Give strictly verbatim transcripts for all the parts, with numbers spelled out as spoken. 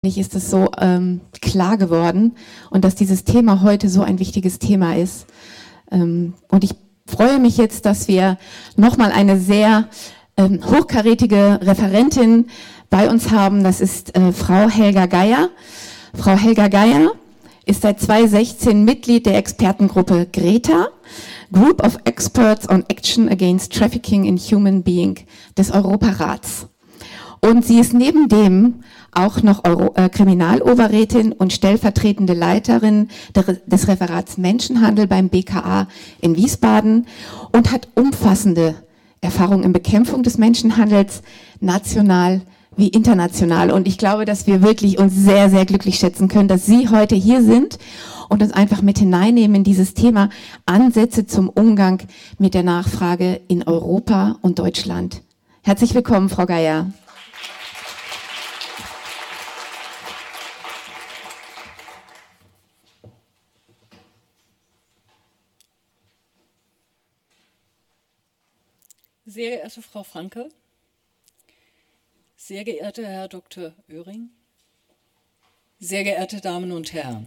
Ist es so ähm, klar geworden und dass dieses Thema heute so ein wichtiges Thema ist. Ähm, und ich freue mich jetzt, dass wir nochmal eine sehr ähm, hochkarätige Referentin bei uns haben. Das ist äh, Frau Helga Geier. Frau Helga Geier ist seit zweitausendsechzehn Mitglied der Expertengruppe GRETA, Group of Experts on Action Against Trafficking in Human Being des Europarats. Und sie ist neben dem auch noch Euro, äh, Kriminaloberrätin und stellvertretende Leiterin der, des Referats Menschenhandel beim B K A in Wiesbaden und hat umfassende Erfahrung in Bekämpfung des Menschenhandels, national wie international. Und ich glaube, dass wir wirklich uns sehr, sehr glücklich schätzen können, dass Sie heute hier sind und uns einfach mit hineinnehmen in dieses Thema Ansätze zum Umgang mit der Nachfrage in Europa und Deutschland. Herzlich willkommen, Frau Geier. Sehr geehrte Frau Franke, sehr geehrter Herr Doktor Oehring, sehr geehrte Damen und Herren,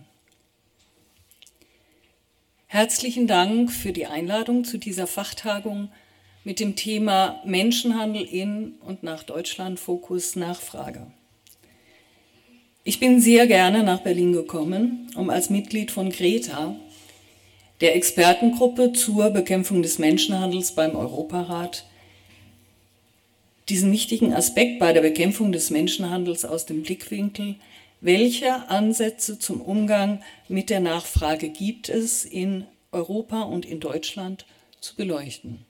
herzlichen Dank für die Einladung zu dieser Fachtagung mit dem Thema Menschenhandel in und nach Deutschland, Fokus Nachfrage. Ich bin sehr gerne nach Berlin gekommen, um als Mitglied von GRETA, der Expertengruppe zur Bekämpfung des Menschenhandels beim Europarat, diesen wichtigen Aspekt bei der Bekämpfung des Menschenhandels aus dem Blickwinkel, welche Ansätze zum Umgang mit der Nachfrage gibt es in Europa und in Deutschland, zu beleuchten.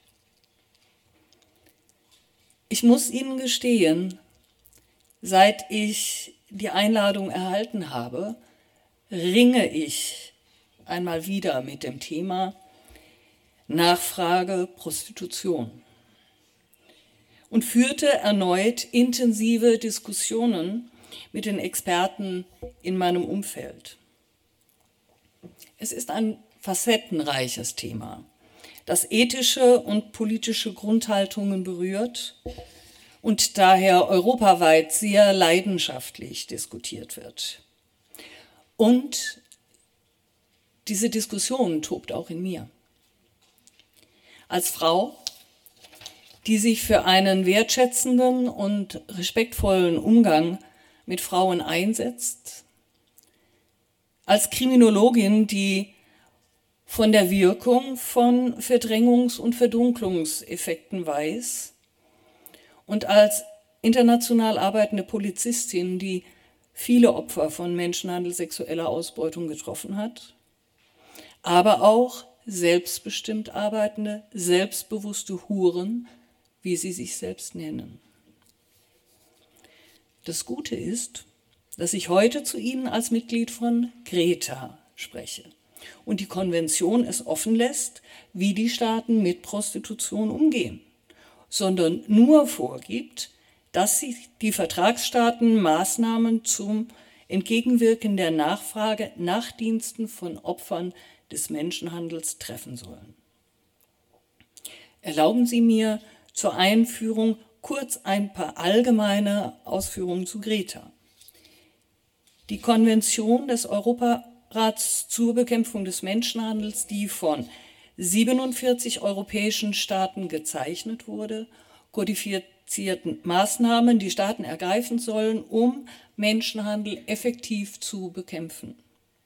Ich muss Ihnen gestehen, seit ich die Einladung erhalten habe, ringe ich einmal wieder mit dem Thema Nachfrage Prostitution und führte erneut intensive Diskussionen mit den Experten in meinem Umfeld. Es ist ein facettenreiches Thema, das ethische und politische Grundhaltungen berührt und daher europaweit sehr leidenschaftlich diskutiert wird. Und diese Diskussion tobt auch in mir. Als Frau, die sich für einen wertschätzenden und respektvollen Umgang mit Frauen einsetzt, als Kriminologin, die von der Wirkung von Verdrängungs- und Verdunklungseffekten weiß und als international arbeitende Polizistin, die viele Opfer von Menschenhandel, sexueller Ausbeutung getroffen hat, aber auch selbstbestimmt arbeitende, selbstbewusste Huren, wie sie sich selbst nennen. Das Gute ist, dass ich heute zu Ihnen als Mitglied von GRETA spreche und die Konvention es offen lässt, wie die Staaten mit Prostitution umgehen, sondern nur vorgibt, dass sich die Vertragsstaaten Maßnahmen zum Entgegenwirken der Nachfrage nach Diensten von Opfern des Menschenhandels treffen sollen. Erlauben Sie mir zur Einführung kurz ein paar allgemeine Ausführungen zu GRETA. Die Konvention des Europarats zur Bekämpfung des Menschenhandels, die von siebenundvierzig europäischen Staaten gezeichnet wurde, kodifizierten Maßnahmen, die Staaten ergreifen sollen, um Menschenhandel effektiv zu bekämpfen.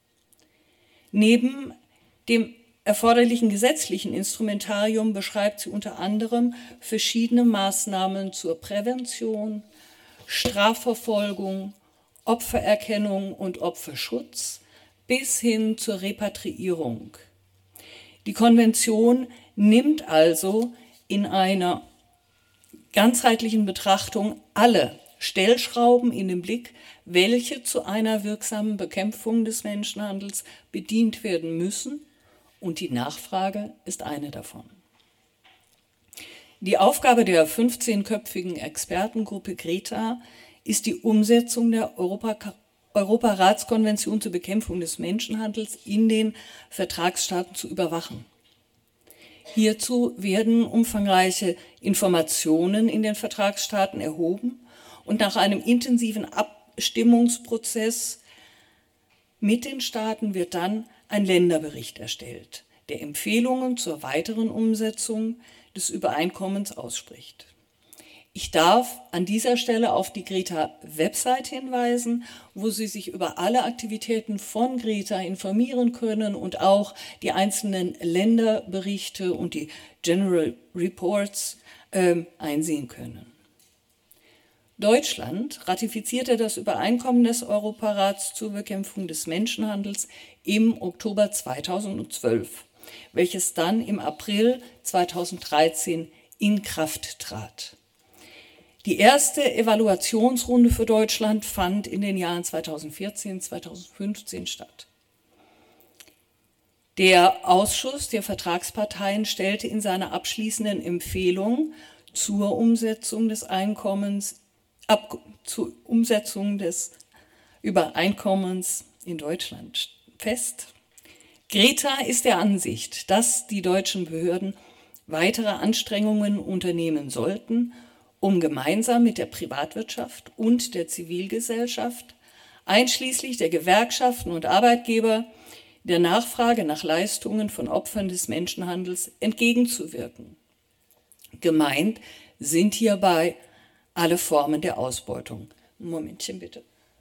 Neben dem erforderlichen gesetzlichen Instrumentarium beschreibt sie unter anderem verschiedene Maßnahmen zur Prävention, Strafverfolgung, Opfererkennung und Opferschutz bis hin zur Repatriierung. Die Konvention nimmt also in einer ganzheitlichen Betrachtung alle Stellschrauben in den Blick, welche zu einer wirksamen Bekämpfung des Menschenhandels bedient werden müssen, und die Nachfrage ist eine davon. Die Aufgabe der fünfzehnköpfigen Expertengruppe GRETA ist die Umsetzung der Europa- Europaratskonvention zur Bekämpfung des Menschenhandels in den Vertragsstaaten zu überwachen. Hierzu werden umfangreiche Informationen in den Vertragsstaaten erhoben und nach einem intensiven Ab Abstimmungsprozess mit den Staaten wird dann ein Länderbericht erstellt, der Empfehlungen zur weiteren Umsetzung des Übereinkommens ausspricht. Ich darf an dieser Stelle auf die Greta-Website hinweisen, wo Sie sich über alle Aktivitäten von Greta informieren können und auch die einzelnen Länderberichte und die General Reports äh, einsehen können. Deutschland ratifizierte das Übereinkommen des Europarats zur Bekämpfung des Menschenhandels im Oktober zweitausendzwölf, welches dann im April zweitausenddreizehn in Kraft trat. Die erste Evaluationsrunde für Deutschland fand in den Jahren zweitausendvierzehn, zweitausendfünfzehn statt. Der Ausschuss der Vertragsparteien stellte in seiner abschließenden Empfehlung zur Umsetzung des Einkommens, ab, zur Umsetzung des Übereinkommens in Deutschland fest: Greta ist der Ansicht, dass die deutschen Behörden weitere Anstrengungen unternehmen sollten, um gemeinsam mit der Privatwirtschaft und der Zivilgesellschaft, einschließlich der Gewerkschaften und Arbeitgeber, der Nachfrage nach Leistungen von Opfern des Menschenhandels entgegenzuwirken. Gemeint sind hierbei alle Formen der Ausbeutung. Ein Momentchen bitte.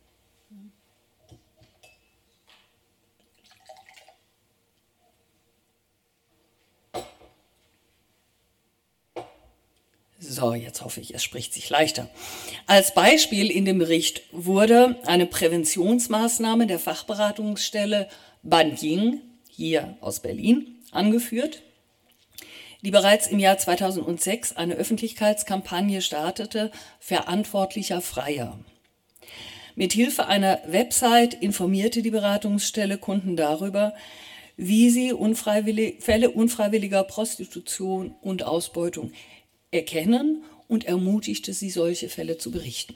So, jetzt hoffe ich, es spricht sich leichter. Als Beispiel in dem Bericht wurde eine Präventionsmaßnahme der Fachberatungsstelle Banjing, hier aus Berlin, angeführt, die bereits im Jahr zweitausendsechs eine Öffentlichkeitskampagne startete: Verantwortlicher Freier. Mithilfe einer Website informierte die Beratungsstelle Kunden darüber, wie sie unfreiwillig, Fälle unfreiwilliger Prostitution und Ausbeutung erkennen, und ermutigte sie, solche Fälle zu berichten.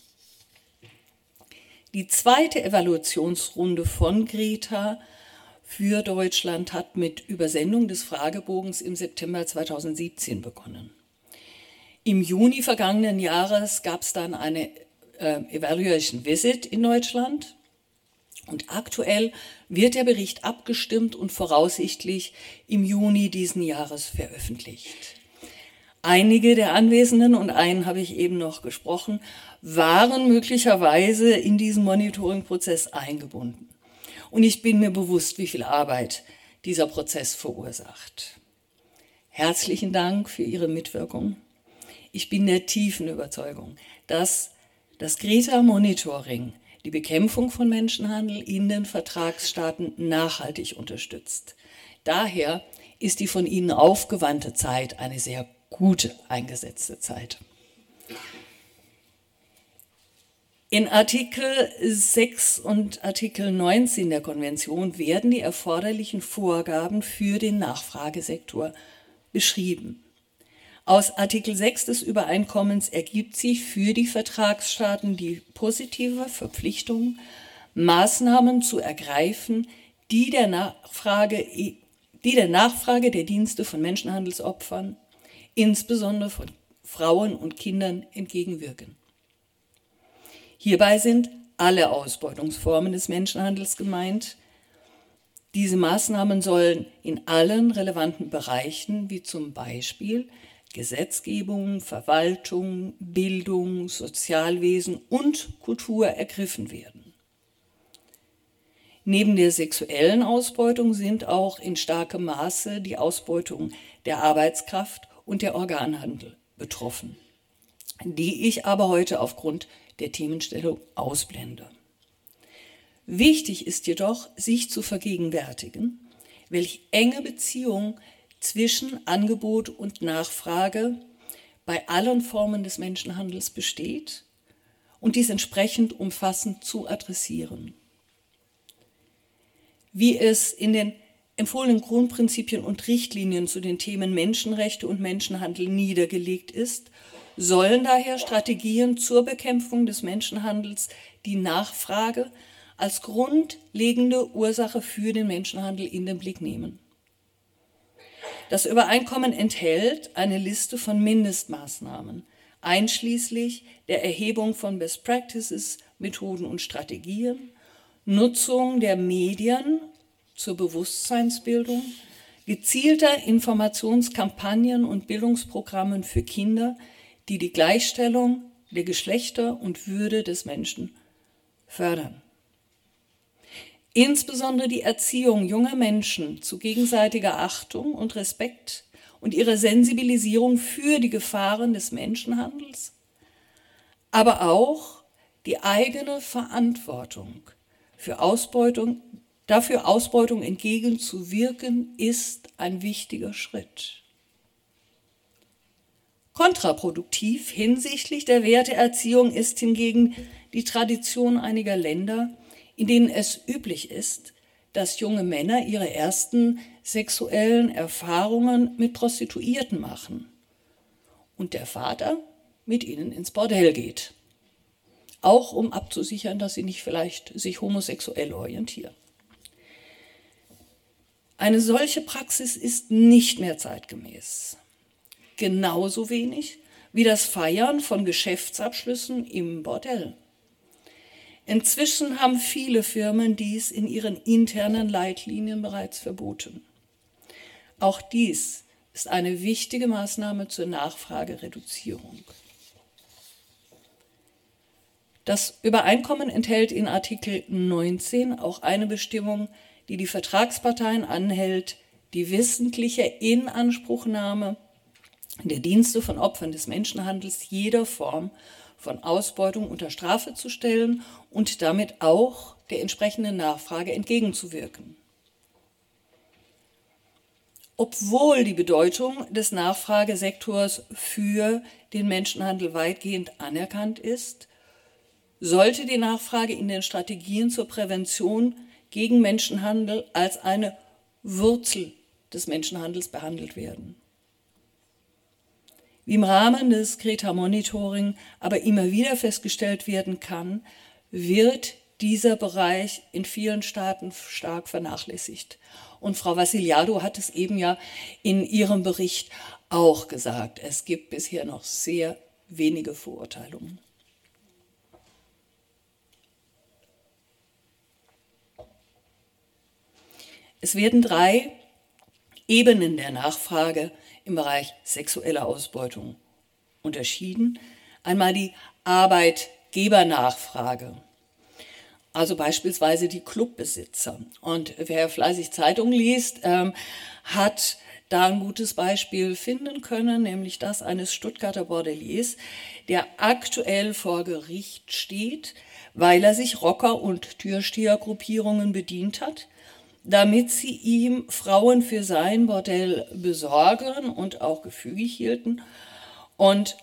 Die zweite Evaluationsrunde von Greta für Deutschland hat mit Übersendung des Fragebogens im September zweitausendsiebzehn begonnen. Im Juni vergangenen Jahres gab es dann eine äh, Evaluation Visit in Deutschland, und aktuell wird der Bericht abgestimmt und voraussichtlich im Juni diesen Jahres veröffentlicht. Einige der Anwesenden, und einen habe ich eben noch gesprochen, waren möglicherweise in diesen Monitoring-Prozess eingebunden. Und ich bin mir bewusst, wie viel Arbeit dieser Prozess verursacht. Herzlichen Dank für Ihre Mitwirkung. Ich bin der tiefen Überzeugung, dass das Greta-Monitoring die Bekämpfung von Menschenhandel in den Vertragsstaaten nachhaltig unterstützt. Daher ist die von Ihnen aufgewandte Zeit eine sehr gute eingesetzte Zeit. In Artikel sechs und Artikel neunzehn der Konvention werden die erforderlichen Vorgaben für den Nachfragesektor beschrieben. Aus Artikel sechs des Übereinkommens ergibt sich für die Vertragsstaaten die positive Verpflichtung, Maßnahmen zu ergreifen, die der Nachfrage, die der Nachfrage der Dienste von Menschenhandelsopfern, insbesondere von Frauen und Kindern, entgegenwirken. Hierbei sind alle Ausbeutungsformen des Menschenhandels gemeint. Diese Maßnahmen sollen in allen relevanten Bereichen, wie zum Beispiel Gesetzgebung, Verwaltung, Bildung, Sozialwesen und Kultur, ergriffen werden. Neben der sexuellen Ausbeutung sind auch in starkem Maße die Ausbeutung der Arbeitskraft und der Organhandel betroffen, die ich aber heute aufgrund der Themenstellung ausblende. Wichtig ist jedoch, sich zu vergegenwärtigen, welche enge Beziehung zwischen Angebot und Nachfrage bei allen Formen des Menschenhandels besteht und dies entsprechend umfassend zu adressieren. Wie es in den empfohlenen Grundprinzipien und Richtlinien zu den Themen Menschenrechte und Menschenhandel niedergelegt ist, sollen daher Strategien zur Bekämpfung des Menschenhandels die Nachfrage als grundlegende Ursache für den Menschenhandel in den Blick nehmen. Das Übereinkommen enthält eine Liste von Mindestmaßnahmen, einschließlich der Erhebung von Best Practices Methoden und Strategien, Nutzung der Medien zur Bewusstseinsbildung, gezielter Informationskampagnen und Bildungsprogrammen für Kinder, die die Gleichstellung der Geschlechter und Würde des Menschen fördern. Insbesondere die Erziehung junger Menschen zu gegenseitiger Achtung und Respekt und ihre Sensibilisierung für die Gefahren des Menschenhandels, aber auch die eigene Verantwortung für Ausbeutung, dafür Ausbeutung entgegenzuwirken, ist ein wichtiger Schritt. Kontraproduktiv hinsichtlich der Werteerziehung ist hingegen die Tradition einiger Länder, in denen es üblich ist, dass junge Männer ihre ersten sexuellen Erfahrungen mit Prostituierten machen und der Vater mit ihnen ins Bordell geht, auch um abzusichern, dass sie nicht vielleicht sich homosexuell orientieren. Eine solche Praxis ist nicht mehr zeitgemäß. Genauso wenig wie das Feiern von Geschäftsabschlüssen im Bordell. Inzwischen haben viele Firmen dies in ihren internen Leitlinien bereits verboten. Auch dies ist eine wichtige Maßnahme zur Nachfragereduzierung. Das Übereinkommen enthält in Artikel neunzehn auch eine Bestimmung, die die Vertragsparteien anhält, die wissentliche Inanspruchnahme der Dienste von Opfern des Menschenhandels jeder Form von Ausbeutung unter Strafe zu stellen und damit auch der entsprechenden Nachfrage entgegenzuwirken. Obwohl die Bedeutung des Nachfragesektors für den Menschenhandel weitgehend anerkannt ist, sollte die Nachfrage in den Strategien zur Prävention gegen Menschenhandel als eine Wurzel des Menschenhandels behandelt werden. Wie im Rahmen des Greta Monitoring aber immer wieder festgestellt werden kann, wird dieser Bereich in vielen Staaten stark vernachlässigt. Und Frau Vassiliadou hat es eben ja in ihrem Bericht auch gesagt. Es gibt bisher noch sehr wenige Verurteilungen. Es werden drei Ebenen der Nachfrage im Bereich sexueller Ausbeutung unterschieden. Einmal die Arbeitgebernachfrage, also beispielsweise die Clubbesitzer. Und wer fleißig Zeitungen liest, ähm, hat da ein gutes Beispiel finden können, nämlich das eines Stuttgarter Bordeliers, der aktuell vor Gericht steht, weil er sich Rocker- und Türstehergruppierungen bedient hat, damit sie ihm Frauen für sein Bordell besorgen und auch gefügig hielten. Und,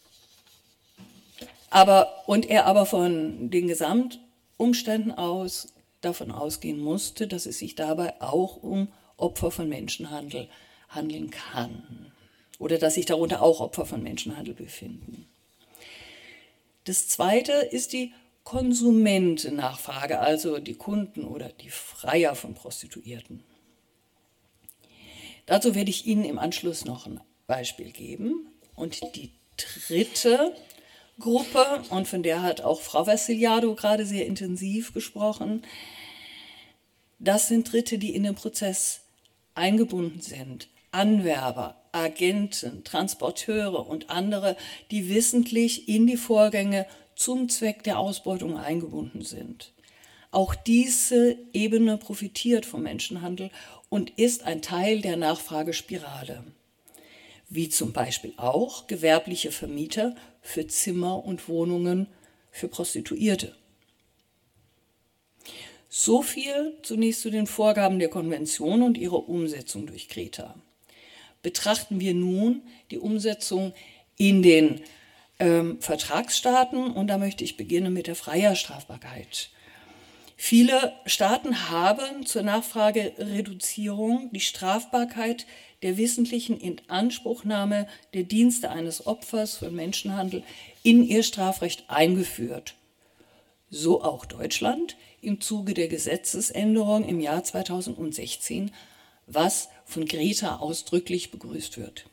aber, und er aber von den Gesamtumständen aus davon ausgehen musste, dass es sich dabei auch um Opfer von Menschenhandel handeln kann oder dass sich darunter auch Opfer von Menschenhandel befinden. Das Zweite ist die Konsumentennachfrage, also die Kunden oder die Freier von Prostituierten. Dazu werde ich Ihnen im Anschluss noch ein Beispiel geben. Und die dritte Gruppe, und von der hat auch Frau Vassiliadou gerade sehr intensiv gesprochen, das sind Dritte, die in den Prozess eingebunden sind. Anwerber, Agenten, Transporteure und andere, die wissentlich in die Vorgänge zum Zweck der Ausbeutung eingebunden sind. Auch diese Ebene profitiert vom Menschenhandel und ist ein Teil der Nachfragespirale, wie zum Beispiel auch gewerbliche Vermieter für Zimmer und Wohnungen für Prostituierte. So viel zunächst zu den Vorgaben der Konvention und ihrer Umsetzung durch Greta. Betrachten wir nun die Umsetzung in den ähm, Vertragsstaaten, und da möchte ich beginnen mit der Freierstrafbarkeit. Viele Staaten haben zur Nachfragereduzierung die Strafbarkeit der wissentlichen Inanspruchnahme der Dienste eines Opfers von Menschenhandel in ihr Strafrecht eingeführt. So auch Deutschland im Zuge der Gesetzesänderung im Jahr zweitausendsechzehn, was von Greta ausdrücklich begrüßt wird.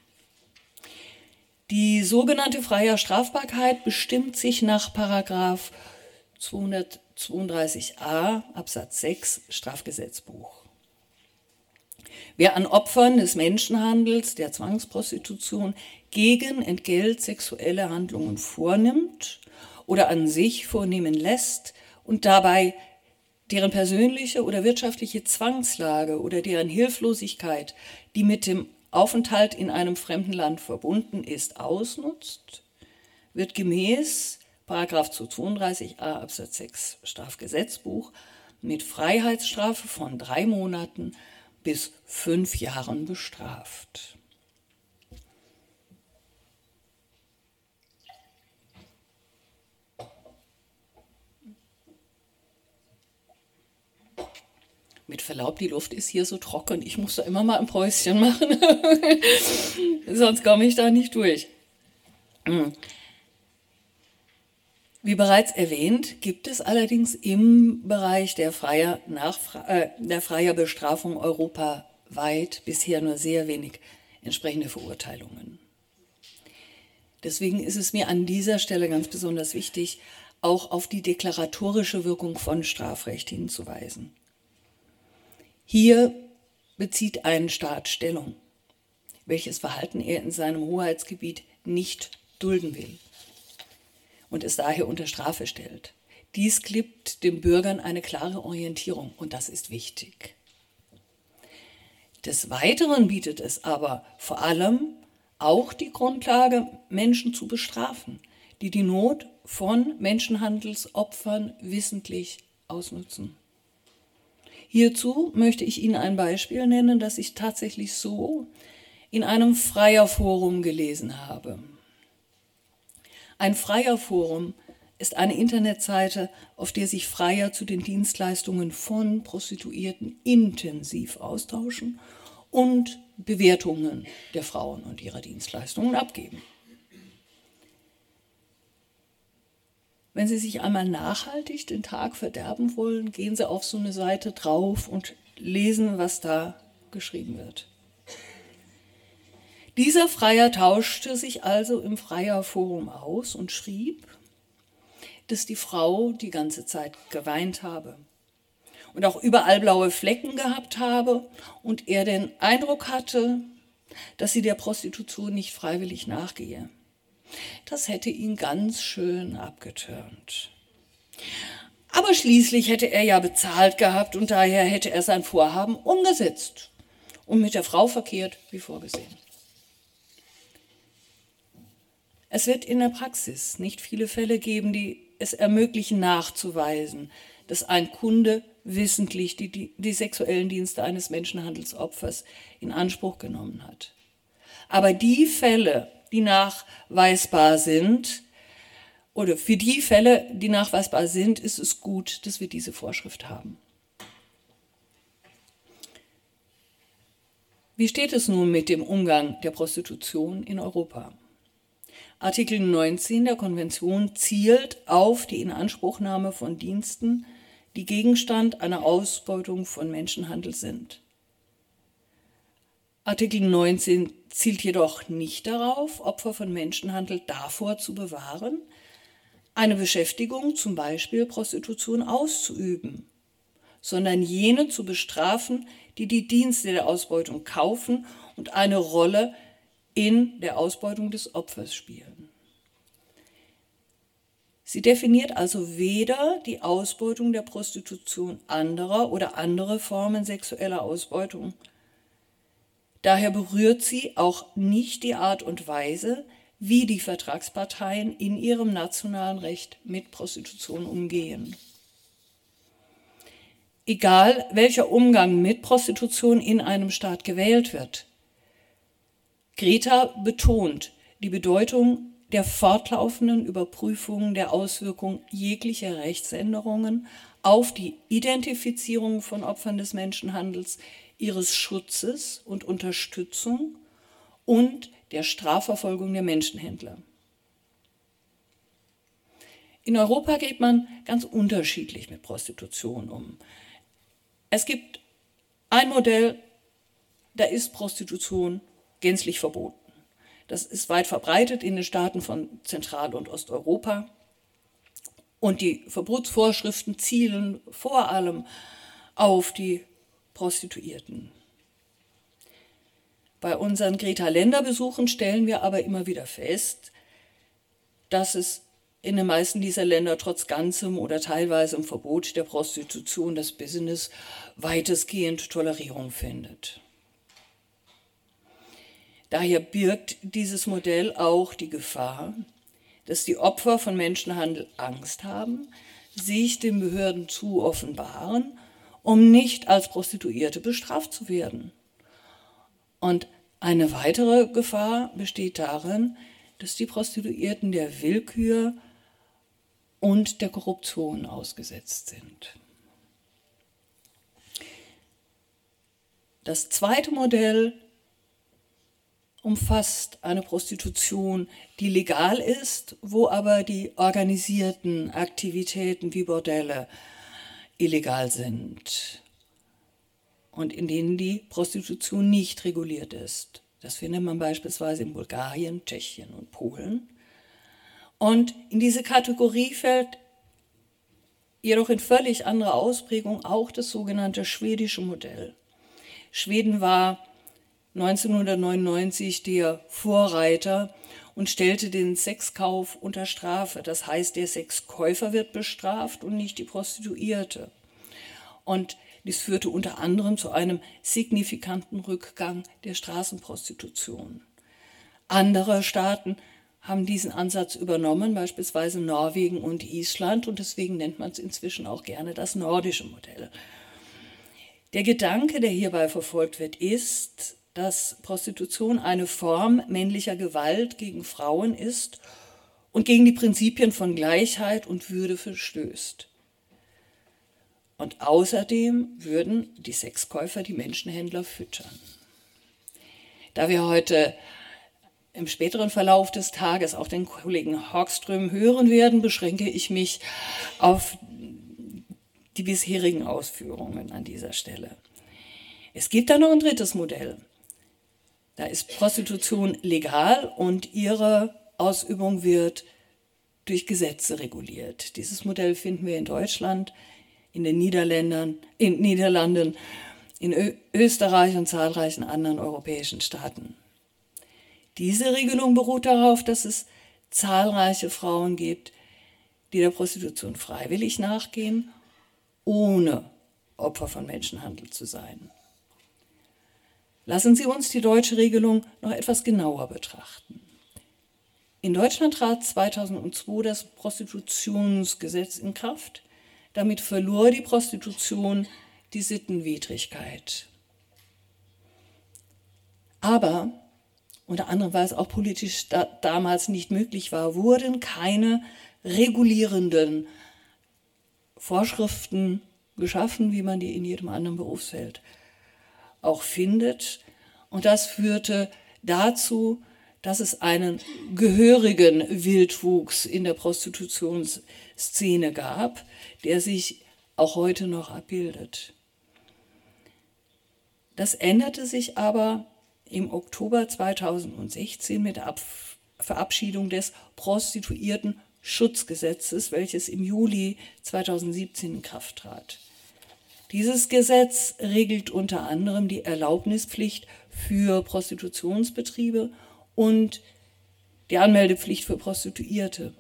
Die sogenannte freie Strafbarkeit bestimmt sich nach Paragraph zweihundertzweiunddreißig a Absatz sechs Strafgesetzbuch. Wer an Opfern des Menschenhandels, der Zwangsprostitution gegen Entgelt sexuelle Handlungen vornimmt oder an sich vornehmen lässt und dabei deren persönliche oder wirtschaftliche Zwangslage oder deren Hilflosigkeit, die mit dem Aufenthalt in einem fremden Land verbunden ist, ausnutzt, wird gemäß Paragraph zweihundertzweiunddreißig a Absatz sechs Strafgesetzbuch mit Freiheitsstrafe von drei Monaten bis fünf Jahren bestraft. Mit Verlaub, die Luft ist hier so trocken, ich muss da immer mal ein Päuschen machen, sonst komme ich da nicht durch. Wie bereits erwähnt, gibt es allerdings im Bereich der freier, Nachfra- äh, der freier Bestrafung europaweit bisher nur sehr wenig entsprechende Verurteilungen. Deswegen ist es mir an dieser Stelle ganz besonders wichtig, auch auf die deklaratorische Wirkung von Strafrecht hinzuweisen. Hier bezieht ein Staat Stellung, welches Verhalten er in seinem Hoheitsgebiet nicht dulden will und es daher unter Strafe stellt. Dies gibt den Bürgern eine klare Orientierung und das ist wichtig. Des Weiteren bietet es aber vor allem auch die Grundlage, Menschen zu bestrafen, die die Not von Menschenhandelsopfern wissentlich ausnutzen. Hierzu möchte ich Ihnen ein Beispiel nennen, das ich tatsächlich so in einem Freierforum gelesen habe. Ein Freierforum ist eine Internetseite, auf der sich Freier zu den Dienstleistungen von Prostituierten intensiv austauschen und Bewertungen der Frauen und ihrer Dienstleistungen abgeben. Wenn Sie sich einmal nachhaltig den Tag verderben wollen, gehen Sie auf so eine Seite drauf und lesen, was da geschrieben wird. Dieser Freier tauschte sich also im Freierforum aus und schrieb, dass die Frau die ganze Zeit geweint habe und auch überall blaue Flecken gehabt habe und er den Eindruck hatte, dass sie der Prostitution nicht freiwillig nachgehe. Das hätte ihn ganz schön abgetürmt. Aber schließlich hätte er ja bezahlt gehabt und daher hätte er sein Vorhaben umgesetzt und mit der Frau verkehrt wie vorgesehen. Es wird in der Praxis nicht viele Fälle geben, die es ermöglichen, nachzuweisen, dass ein Kunde wissentlich die, die, die sexuellen Dienste eines Menschenhandelsopfers in Anspruch genommen hat. Aber die Fälle, die nachweisbar sind, oder für die Fälle, die nachweisbar sind, ist es gut, dass wir diese Vorschrift haben. Wie steht es nun mit dem Umgang der Prostitution in Europa? Artikel neunzehn der Konvention zielt auf die Inanspruchnahme von Diensten, die Gegenstand einer Ausbeutung von Menschenhandel sind. Artikel neunzehn zielt jedoch nicht darauf, Opfer von Menschenhandel davor zu bewahren, eine Beschäftigung, zum Beispiel Prostitution, auszuüben, sondern jene zu bestrafen, die die Dienste der Ausbeutung kaufen und eine Rolle in der Ausbeutung des Opfers spielen. Sie definiert also weder die Ausbeutung der Prostitution anderer oder andere Formen sexueller Ausbeutung. Daher berührt sie auch nicht die Art und Weise, wie die Vertragsparteien in ihrem nationalen Recht mit Prostitution umgehen. Egal, welcher Umgang mit Prostitution in einem Staat gewählt wird, Greta betont die Bedeutung der fortlaufenden Überprüfung der Auswirkungen jeglicher Rechtsänderungen auf die Identifizierung von Opfern des Menschenhandels, ihres Schutzes und Unterstützung und der Strafverfolgung der Menschenhändler. In Europa geht man ganz unterschiedlich mit Prostitution um. Es gibt ein Modell, da ist Prostitution gänzlich verboten. Das ist weit verbreitet in den Staaten von Zentral- und Osteuropa. Und die Verbotsvorschriften zielen vor allem auf die Prostituierten. Bei unseren Greta-Länder-Besuchen stellen wir aber immer wieder fest, dass es in den meisten dieser Länder trotz ganzem oder teilweisem Verbot der Prostitution das Business weitestgehend Tolerierung findet. Daher birgt dieses Modell auch die Gefahr, dass die Opfer von Menschenhandel Angst haben, sich den Behörden zu offenbaren, um nicht als Prostituierte bestraft zu werden. Und eine weitere Gefahr besteht darin, dass die Prostituierten der Willkür und der Korruption ausgesetzt sind. Das zweite Modell umfasst eine Prostitution, die legal ist, wo aber die organisierten Aktivitäten wie Bordelle illegal sind und in denen die Prostitution nicht reguliert ist. Das findet man beispielsweise in Bulgarien, Tschechien und Polen. Und in diese Kategorie fällt jedoch in völlig anderer Ausprägung auch das sogenannte schwedische Modell. Schweden war neunzehnhundertneunundneunzig der Vorreiter und stellte den Sexkauf unter Strafe. Das heißt, der Sexkäufer wird bestraft und nicht die Prostituierte. Und dies führte unter anderem zu einem signifikanten Rückgang der Straßenprostitution. Andere Staaten haben diesen Ansatz übernommen, beispielsweise Norwegen und Island, und deswegen nennt man es inzwischen auch gerne das nordische Modell. Der Gedanke, der hierbei verfolgt wird, ist, dass Prostitution eine Form männlicher Gewalt gegen Frauen ist und gegen die Prinzipien von Gleichheit und Würde verstößt. Und außerdem würden die Sexkäufer die Menschenhändler füttern. Da wir heute im späteren Verlauf des Tages auch den Kollegen Hagström hören werden, beschränke ich mich auf die bisherigen Ausführungen an dieser Stelle. Es gibt da noch ein drittes Modell. Da ist Prostitution legal und ihre Ausübung wird durch Gesetze reguliert. Dieses Modell finden wir in Deutschland, in den Niederländern, in Niederlanden, in Ö- Österreich und zahlreichen anderen europäischen Staaten. Diese Regelung beruht darauf, dass es zahlreiche Frauen gibt, die der Prostitution freiwillig nachgehen, ohne Opfer von Menschenhandel zu sein. Lassen Sie uns die deutsche Regelung noch etwas genauer betrachten. In Deutschland trat zweitausendzwei das Prostitutionsgesetz in Kraft. Damit verlor die Prostitution die Sittenwidrigkeit. Aber, unter anderem weil es auch politisch da, damals nicht möglich war, wurden keine regulierenden Vorschriften geschaffen, wie man die in jedem anderen Berufsfeld auch findet. Und das führte dazu, dass es einen gehörigen Wildwuchs in der Prostitutionsszene gab, der sich auch heute noch abbildet. Das änderte sich aber im Oktober zweitausendsechzehn mit der Ab- Verabschiedung des Prostituierten-Schutzgesetzes, welches im Juli zweitausendsiebzehn in Kraft trat. Dieses Gesetz regelt unter anderem die Erlaubnispflicht für Prostitutionsbetriebe und die Anmeldepflicht für Prostituierte.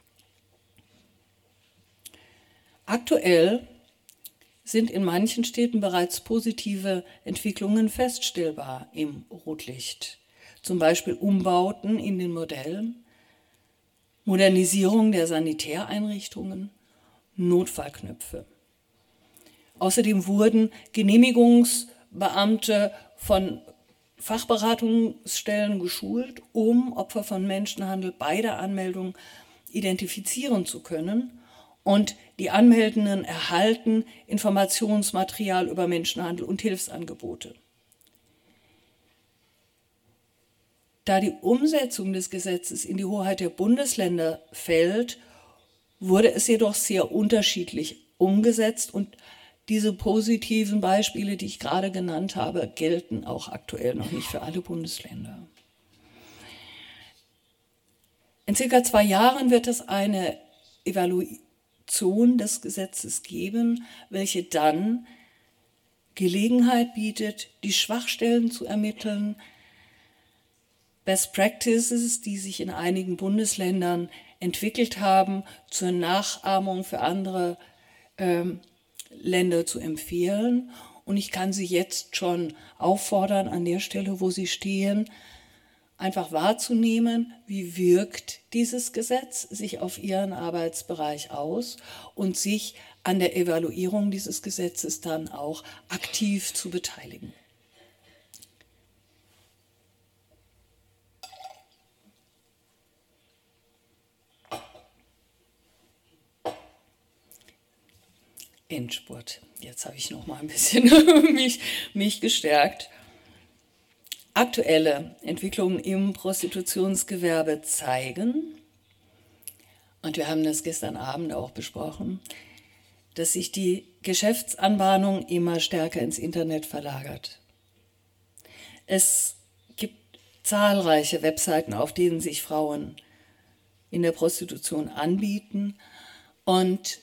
Aktuell sind in manchen Städten bereits positive Entwicklungen feststellbar im Rotlicht. Zum Beispiel Umbauten in den Modellen, Modernisierung der Sanitäreinrichtungen, Notfallknöpfe. Außerdem wurden Genehmigungsbeamte von Fachberatungsstellen geschult, um Opfer von Menschenhandel bei der Anmeldung identifizieren zu können. Und die Anmeldenden erhalten Informationsmaterial über Menschenhandel und Hilfsangebote. Da die Umsetzung des Gesetzes in die Hoheit der Bundesländer fällt, wurde es jedoch sehr unterschiedlich umgesetzt und diese positiven Beispiele, die ich gerade genannt habe, gelten auch aktuell noch nicht für alle Bundesländer. In circa zwei Jahren wird es eine Evaluierung Interpretation des Gesetzes geben, welche dann Gelegenheit bietet, die Schwachstellen zu ermitteln, Best Practices, die sich in einigen Bundesländern entwickelt haben, zur Nachahmung für andere ähm, Länder zu empfehlen. Und ich kann Sie jetzt schon auffordern, an der Stelle, wo Sie stehen, einfach wahrzunehmen, wie wirkt dieses Gesetz sich auf Ihren Arbeitsbereich aus und sich an der Evaluierung dieses Gesetzes dann auch aktiv zu beteiligen. Endspurt. Jetzt habe ich noch mal ein bisschen mich, mich gestärkt. Aktuelle Entwicklungen im Prostitutionsgewerbe zeigen, und wir haben das gestern Abend auch besprochen, dass sich die Geschäftsanbahnung immer stärker ins Internet verlagert. Es gibt zahlreiche Webseiten, auf denen sich Frauen in der Prostitution anbieten, und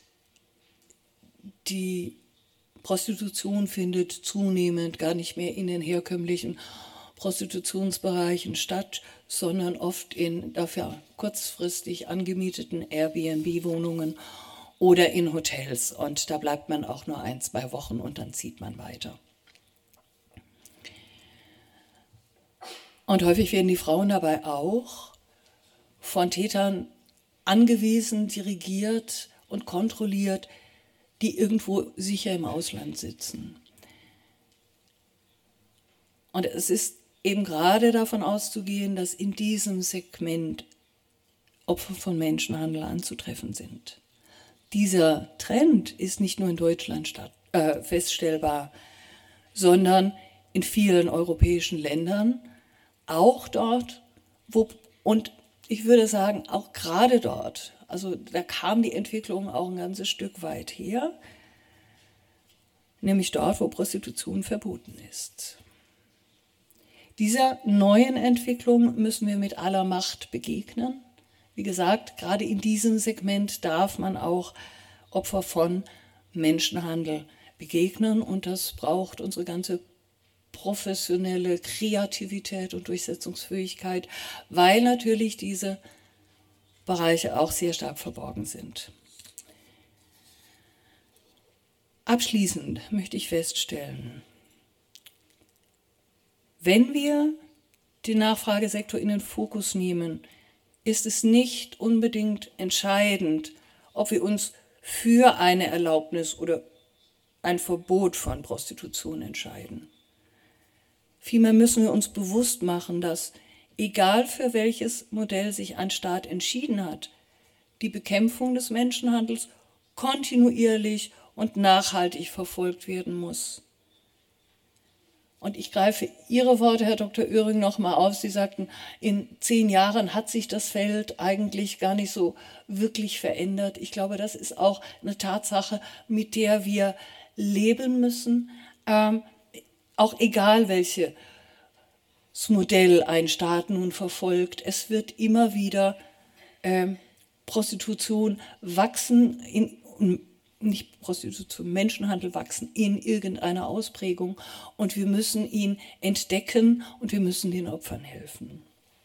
die Prostitution findet zunehmend gar nicht mehr in den herkömmlichen Prostitutionsbereichen statt, sondern oft in dafür kurzfristig angemieteten Airbnb-Wohnungen oder in Hotels. Und da bleibt man auch nur ein, zwei Wochen und dann zieht man weiter. Und häufig werden die Frauen dabei auch von Tätern angewiesen, dirigiert und kontrolliert, die irgendwo sicher im Ausland sitzen. Und es ist eben gerade davon auszugehen, dass in diesem Segment Opfer von Menschenhandel anzutreffen sind. Dieser Trend ist nicht nur in Deutschland statt, äh, feststellbar, sondern in vielen europäischen Ländern, auch dort, wo, und ich würde sagen, auch gerade dort, also da kam die Entwicklung auch ein ganzes Stück weit her, nämlich dort, wo Prostitution verboten ist. Dieser neuen Entwicklung müssen wir mit aller Macht begegnen. Wie gesagt, gerade in diesem Segment darf man auch Opfer von Menschenhandel begegnen, und das braucht unsere ganze professionelle Kreativität und Durchsetzungsfähigkeit, weil natürlich diese Bereiche auch sehr stark verborgen sind. Abschließend möchte ich feststellen, wenn wir den Nachfragesektor in den Fokus nehmen, ist es nicht unbedingt entscheidend, ob wir uns für eine Erlaubnis oder ein Verbot von Prostitution entscheiden. Vielmehr müssen wir uns bewusst machen, dass, egal für welches Modell sich ein Staat entschieden hat, die Bekämpfung des Menschenhandels kontinuierlich und nachhaltig verfolgt werden muss. Und ich greife Ihre Worte, Herr Doktor Oehring, nochmal auf. Sie sagten, in zehn Jahren hat sich das Feld eigentlich gar nicht so wirklich verändert. Ich glaube, das ist auch eine Tatsache, mit der wir leben müssen, ähm, auch egal welches Modell ein Staat nun verfolgt. Es wird immer wieder ähm, Prostitution wachsen, in, nicht Prostitution, Menschenhandel wachsen in irgendeiner Ausprägung, und wir müssen ihn entdecken und wir müssen den Opfern helfen.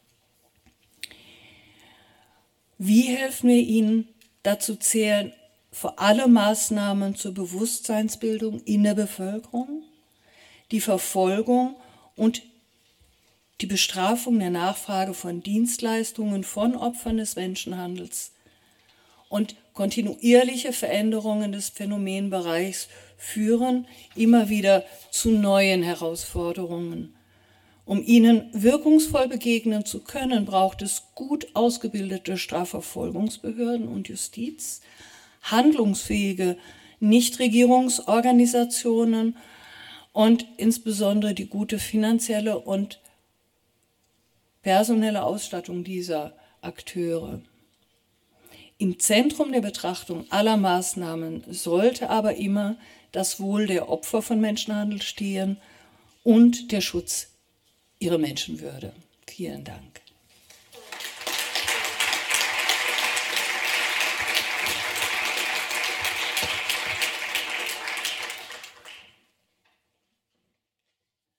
Wie helfen wir ihnen? Dazu zählen vor allem Maßnahmen zur Bewusstseinsbildung in der Bevölkerung, die Verfolgung und die Bestrafung der Nachfrage von Dienstleistungen von Opfern des Menschenhandels und kontinuierliche Veränderungen des Phänomenbereichs führen immer wieder zu neuen Herausforderungen. Um ihnen wirkungsvoll begegnen zu können, braucht es gut ausgebildete Strafverfolgungsbehörden und Justiz, handlungsfähige Nichtregierungsorganisationen und insbesondere die gute finanzielle und personelle Ausstattung dieser Akteure. Im Zentrum der Betrachtung aller Maßnahmen sollte aber immer das Wohl der Opfer von Menschenhandel stehen und der Schutz ihrer Menschenwürde. Vielen Dank.